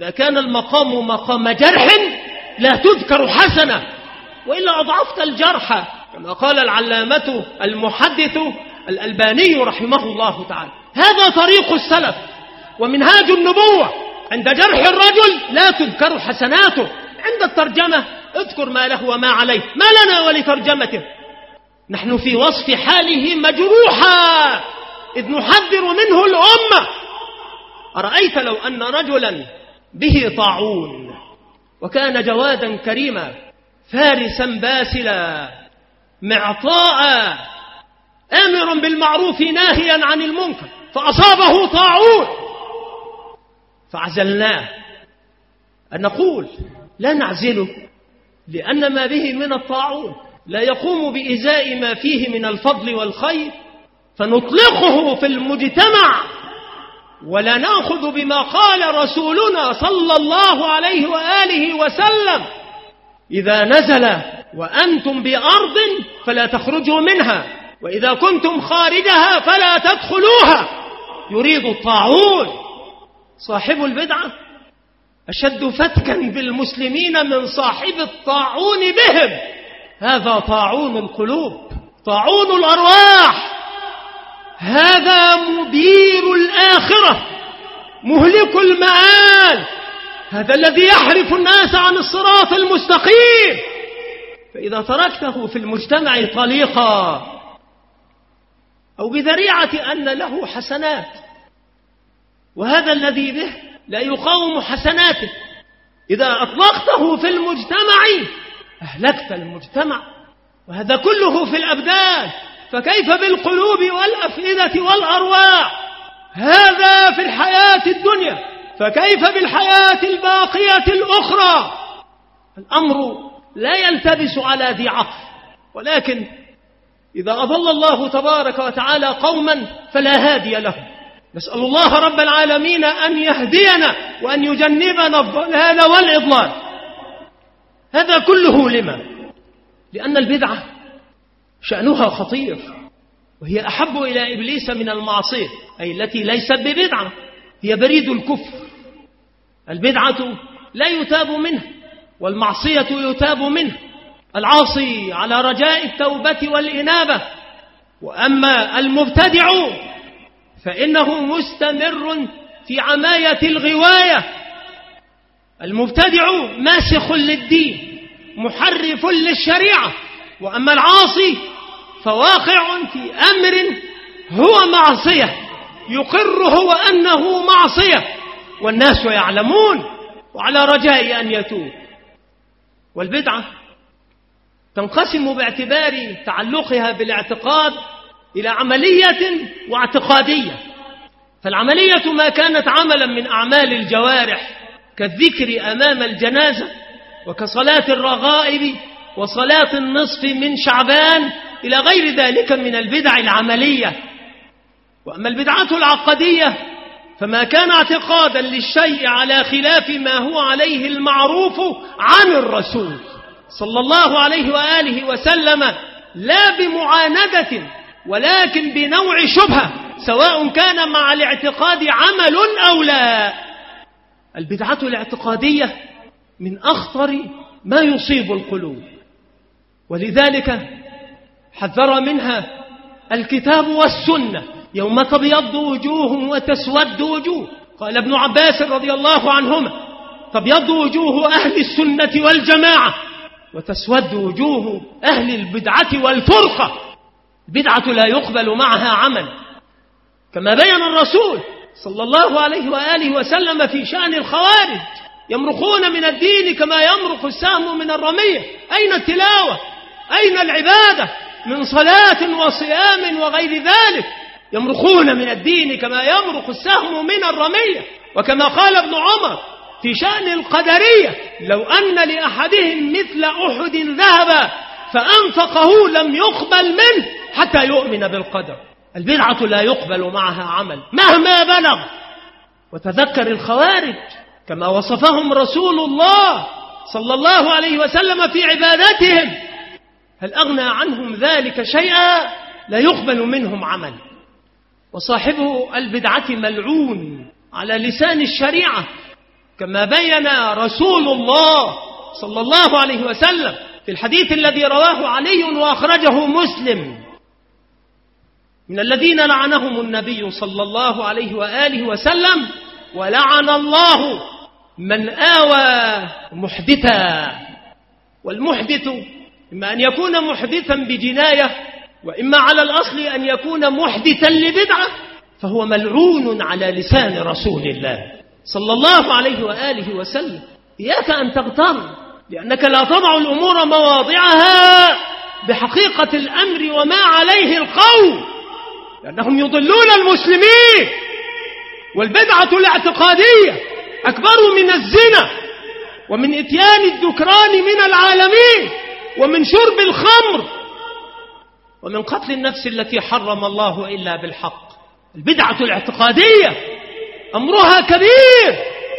إذا كان المقام مقام جرح لا تذكر حسنة، وإلا أضعفت الجرح، كما قال العلامة المحدث الألباني رحمه الله تعالى. هذا طريق السلف ومنهاج النبوة. عند جرح الرجل لا تذكر حسناته، عند الترجمة اذكر ما له وما عليه، ما لنا ولترجمته. نحن في وصف حاله مجروحا إذ نحذر منه الأمة. أرأيت لو أن رجلا به طاعون وكان جوادا كريما فارسا باسلا معطاء آمرا بالمعروف ناهيا عن المنكر، فأصابه طاعون فعزلناه، أن نقول لا نعزله لأن ما به من الطاعون لا يقوم بإزاء ما فيه من الفضل والخير، فنطلقه في المجتمع ولا نأخذ بما قال رسولنا صلى الله عليه وآله وسلم: إذا نزل وأنتم بأرض فلا تخرجوا منها، وإذا كنتم خارجها فلا تدخلوها. يريد الطاعون. صاحب البدعة أشد فتكا بالمسلمين من صاحب الطاعون بهم. هذا طاعون القلوب، طاعون الأرواح، هذا مدير الآخرة، مهلك المآل، هذا الذي يحرف الناس عن الصراط المستقيم. فإذا تركته في المجتمع طليقا أو بذريعة أن له حسنات، وهذا الذي به لا يقاوم حسناته، إذا أطلقته في المجتمع أهلكت المجتمع، وهذا كله في الأبدان، فكيف بالقلوب والأفئدة والأرواح؟ هذا في الحياة الدنيا، فكيف بالحياة الباقية الأخرى؟ الأمر لا يلتبس على ذي عقل، ولكن إذا أضل الله تبارك وتعالى قوما فلا هادي لهم. نسأل الله رب العالمين أن يهدينا وأن يجنبنا الضلال والإضلال. هذا كله لما؟ لأن البدعة شأنها خطير، وهي أحب إلى إبليس من المعصية، أي التي ليست ببدعة، هي بريد الكفر. البدعة لا يتاب منها، والمعصية يتاب منها. العاصي على رجاء التوبة والإنابة، وأما المبتدع فإنه مستمر في عماية الغواية. المبتدع ماسخ للدين محرف للشريعة، وأما العاصي فواقع في أمر هو معصية يقر هو أنه معصية، والناس يعلمون وعلى رجاء أن يتوب. والبدعة تنقسم باعتبار تعلقها بالاعتقاد إلى عملية واعتقادية. فالعملية ما كانت عملا من أعمال الجوارح كالذكر أمام الجنازة، وكصلاة الرغائب وصلاة النصف من شعبان إلى غير ذلك من البدع العملية. وأما البدعة العقدية فما كان اعتقادا للشيء على خلاف ما هو عليه المعروف عن الرسول صلى الله عليه وآله وسلم، لا بمعاندة ولكن بنوع شبهة، سواء كان مع الاعتقاد عمل أو لا. البدعة الاعتقادية من أخطر ما يصيب القلوب، ولذلك حذر منها الكتاب والسنة. يوم تبيض وجوه وتسود وجوه، قال ابن عباس رضي الله عنهما: تبيض وجوه أهل السنة والجماعة وتسود وجوه أهل البدعة والفرقة. البدعة لا يقبل معها عمل، كما بين الرسول صلى الله عليه وآله وسلم في شأن الخوارج: يمرقون من الدين كما يمرق السهم من الرمية. أين التلاوة؟ أين العبادة من صلاة وصيام وغير ذلك؟ يمرقون من الدين كما يمرق السهم من الرمية. وكما قال ابن عمر في شأن القدرية: لو أن لأحدهم مثل أحد ذهبا فأنفقه لم يقبل منه حتى يؤمن بالقدر. البدعة لا يقبل معها عمل مهما بلغ. وتذكر الخوارج كما وصفهم رسول الله صلى الله عليه وسلم في عباداتهم، هل أغنى عنهم ذلك شيئا؟ لا يقبل منهم عمل. وصاحبه البدعة ملعون على لسان الشريعة، كما بين رسول الله صلى الله عليه وسلم في الحديث الذي رواه علي وأخرجه مسلم من الذين لعنهم النبي صلى الله عليه وآله وسلم: ولعن الله من آوى محدثا. والمحدث إما أن يكون محدثا بجناية، وإما على الأصل أن يكون محدثا لبدعة، فهو ملعون على لسان رسول الله صلى الله عليه وآله وسلم. إياك أن تغتر، لأنك لا تضع الأمور مواضعها بحقيقة الأمر وما عليه القوم، لأنهم يضلون المسلمين. والبدعة الاعتقادية أكبر من الزنا ومن إتيان الذكران من العالمين ومن شرب الخمر ومن قتل النفس التي حرم الله إلا بالحق. البدعة الاعتقادية أمرها كبير،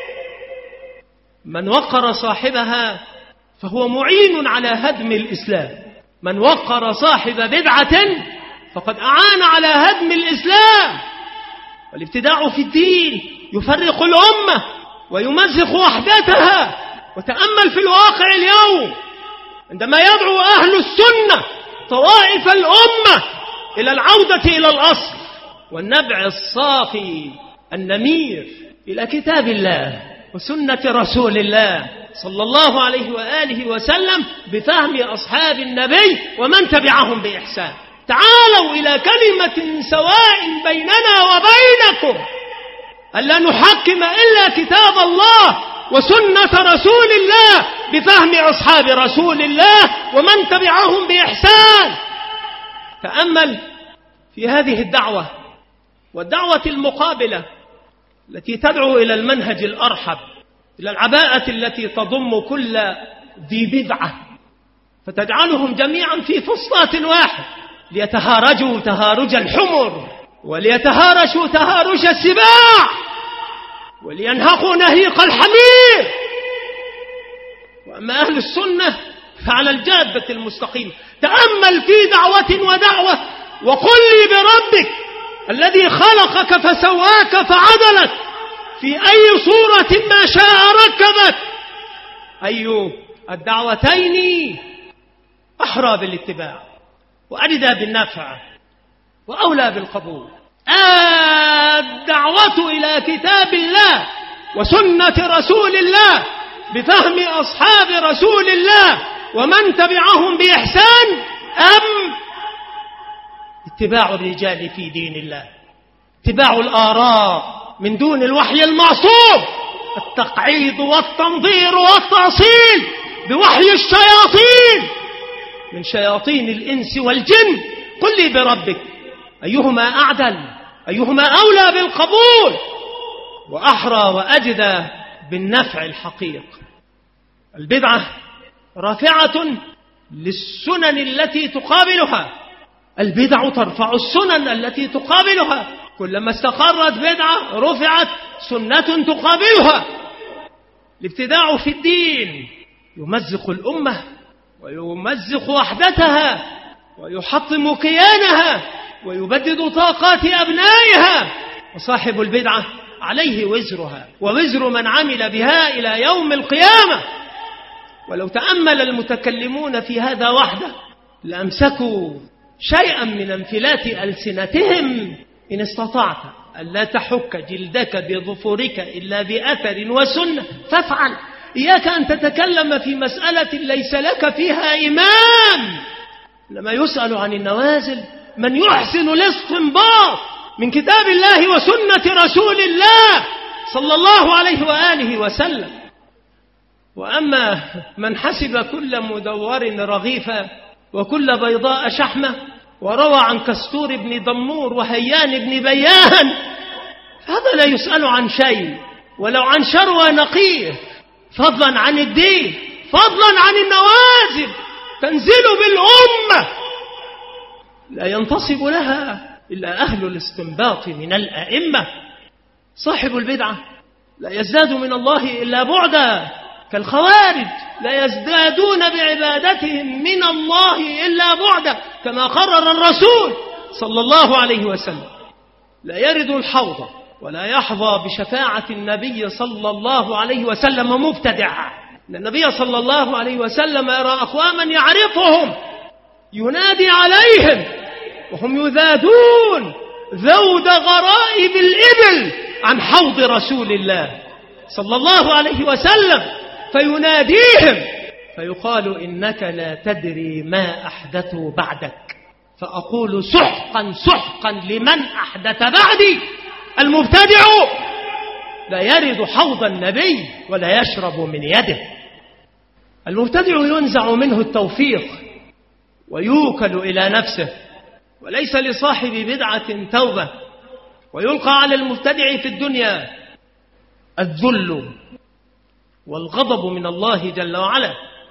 من وقر صاحبها فهو معين على هدم الإسلام. من وقر صاحب بدعة فقد أعان على هدم الإسلام. والابتداع في الدين يفرق الأمة ويمزق وحدتها. وتأمل في الواقع اليوم عندما يدعو أهل السنة طوائف الأمة إلى العودة إلى الأصل والنبع الصافي النمير إلى كتاب الله وسنة رسول الله صلى الله عليه وآله وسلم بفهم أصحاب النبي ومن تبعهم بإحسان. تعالوا إلى كلمة سواء بيننا وبينكم ألا نحكم إلا كتاب الله وسنة رسول الله بفهم أصحاب رسول الله ومن تبعهم بإحسان. تأمل في هذه الدعوة والدعوة المقابلة التي تدعو إلى المنهج الأرحب، إلى العباءة التي تضم كل ذي بدعة فتجعلهم جميعا في فصلات واحد ليتهارجوا تهارج الحمر وليتهارشوا تهارج السباع ولينهقوا نهيق الحمير. وأما أهل السنة فعلى الجادة المستقيم. تأمل في دعوة ودعوة وقل لي بربك الذي خلقك فسواك فعدلك في أي صورة ما شاء ركبك، أي الدعوتين أحرى بالاتباع وأجدى بالنفع وأولى بالقبول؟ الدعوة إلى كتاب الله وسنة رسول الله بفهم أصحاب رسول الله ومن تبعهم بإحسان، أم اتباع الرجال في دين الله، اتباع الآراء من دون الوحي المعصوم، التقعيد والتنظير والتأصيل بوحي الشياطين من شياطين الإنس والجن؟ قل لي بربك أيهما أعدل، أيهما أولى بالقبول وأحرى وأجدى بالنفع الحقيقي؟ البدعة رافعة للسنن التي تقابلها، البدع ترفع السنن التي تقابلها، كلما استقرت بدعة رفعت سنة تقابلها. الابتداع في الدين يمزق الأمة ويمزق وحدتها ويحطم كيانها ويبدد طاقات أبنائها، وصاحب البدعة عليه وزرها ووزر من عمل بها إلى يوم القيامة. ولو تأمل المتكلمون في هذا وحده لأمسكوا شيئا من انفلات ألسنتهم. إن استطعت ألا تحك جلدك بظفرك إلا بأثر وسنة فافعل. إياك أن تتكلم في مسألة ليس لك فيها إمام. لما يسأل عن النوازل من يحسن الاستنباط من كتاب الله وسنة رسول الله صلى الله عليه وآله وسلم. وأما من حسب كل مدور رغيفا وكل بيضاء شحمة وروى عن كستور بن دمور وهيان بن بيان، هذا لا يسأل عن شيء ولو عن شروى نقيه، فضلا عن الدين، فضلا عن النوازل تنزل بالأمة لا ينتصب لها إلا أهل الاستنباط من الأئمة. صاحب البدعة لا يزداد من الله إلا بعدا، كالخوارج لا يزدادون بعبادتهم من الله إلا بعدا، كما قرر الرسول صلى الله عليه وسلم. لا يرد الحوض ولا يحظى بشفاعة النبي صلى الله عليه وسلم مبتدع. إن النبي صلى الله عليه وسلم يرى أقواما يعرفهم ينادي عليهم وهم يذادون ذود غرائب الإبل عن حوض رسول الله صلى الله عليه وسلم، فيناديهم فيقال إنك لا تدري ما أحدثوا بعدك، فأقول سحقا سحقا لمن أحدث بعدي. المبتدع لا يرد حوض النبي ولا يشرب من يده. المبتدع ينزع منه التوفيق ويوكل إلى نفسه، وليس لصاحب بدعة توبة. ويلقى على المبتدع في الدنيا الذل والغضب من الله جل وعلا،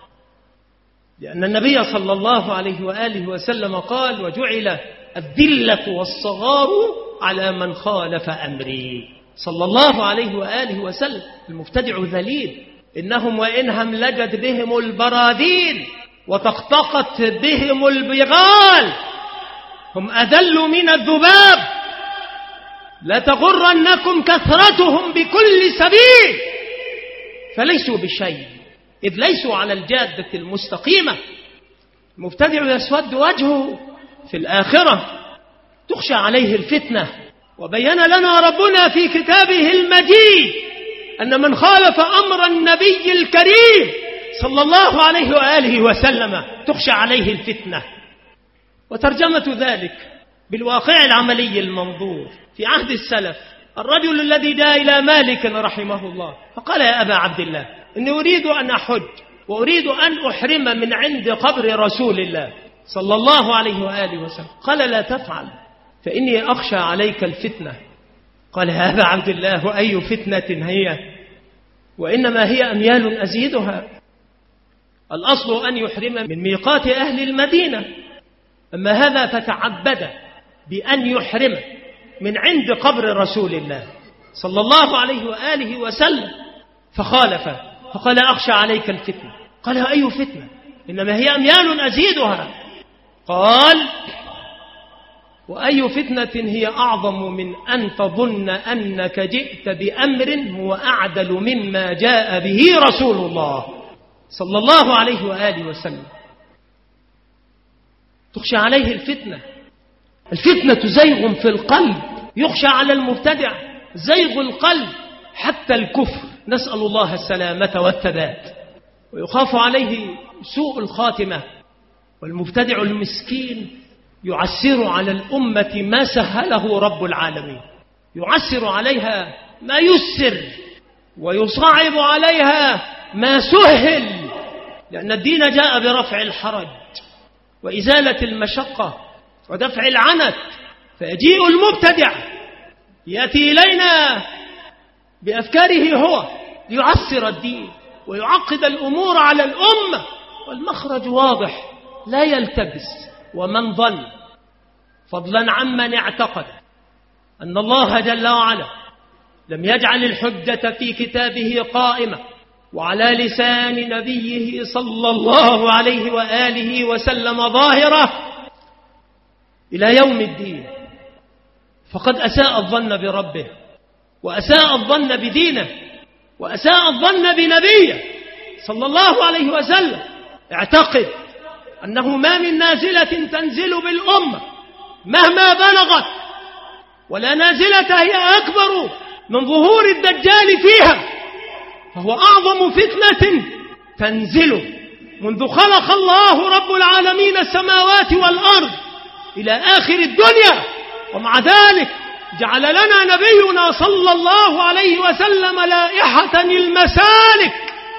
لأن النبي صلى الله عليه وآله وسلم قال: وجعل الذلة والصغار على من خالف أمري، صلى الله عليه وآله وسلم. المبتدع ذليل، إنهم وإن هملجت بهم البراذين وتقطقت بهم البغال هم أذل من الذباب، لا تغرنكم كثرتهم بكل سبيل، فليسوا بشيء إذ ليسوا على الجادة المستقيمة. المبتدع يسود وجهه في الآخرة، تخشى عليه الفتنة. وبين لنا ربنا في كتابه المجيد أن من خالف أمر النبي الكريم صلى الله عليه وآله وسلم تخشى عليه الفتنة. وترجمة ذلك بالواقع العملي المنظور في عهد السلف، الرجل الذي جاء إلى مالك رحمه الله فقال: يا أبا عبد الله، إني أريد أن أحج وأريد أن أحرم من عند قبر رسول الله صلى الله عليه وآله وسلم. قال: لا تفعل فإني أخشى عليك الفتنة. قال: يا أبا عبد الله، وأي فتنة هي؟ وإنما هي أميال أزيدها. الأصل أن يحرم من ميقات أهل المدينة، أما هذا فتعبد بأن يحرم من عند قبر رسول الله صلى الله عليه وآله وسلم، فخالف فقال: أخشى عليك الفتنة. قال: أي فتنة؟ إنما هي أميال أزيدها. قال: وأي فتنة هي أعظم من أن تظن أنك جئت بأمر هو أعدل مما جاء به رسول الله صلى الله عليه وآله وسلم. تخشى عليه الفتنة. الفتنة زيغ في القلب، يخشى على المبتدع زيغ القلب حتى الكفر، نسأل الله السلامة والثبات. ويخاف عليه سوء الخاتمة. والمبتدع المسكين يعسر على الأمة ما سهله رب العالمين، يعسر عليها ما يسر ويصعب عليها ما سهل، لأن الدين جاء برفع الحرج وإزالة المشقة ودفع العنت. فيجيء المبتدع يأتي إلينا بأفكاره هو ليعسر الدين ويعقد الأمور على الأمة، والمخرج واضح لا يلتبس. ومن ظن فضلا عمن اعتقد أن الله جل وعلا لم يجعل الحجة في كتابه قائمة وعلى لسان نبيه صلى الله عليه وآله وسلم ظاهرة إلى يوم الدين، فقد أساء الظن بربه وأساء الظن بدينه وأساء الظن بنبيه صلى الله عليه وسلم. اعتقد أنه ما من نازلة تنزل بالأمة مهما بلغت، ولا نازلة هي أكبر من ظهور الدجال فيها، فهو أعظم فتنة تنزل منذ خلق الله رب العالمين السماوات والأرض إلى آخر الدنيا. ومع ذلك جعل لنا نبينا صلى الله عليه وسلم لائحة المسالك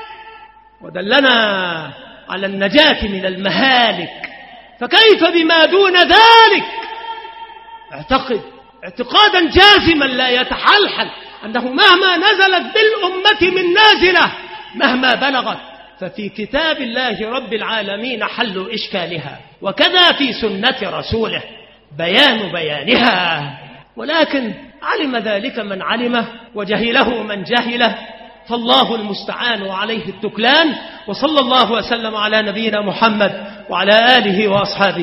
ودلنا على النجاة من المهالك، فكيف بما دون ذلك؟ اعتقد اعتقادا جازما لا يتحلحل أنه مهما نزلت بالأمة من نازلة مهما بلغت ففي كتاب الله رب العالمين حل إشكالها، وكذا في سنة رسوله بيان بيانها. ولكن علم ذلك من علمه وجهله من جهله، فالله المستعان وعليه التكلان. وصلى الله وسلم على نبينا محمد وعلى آله وأصحابه.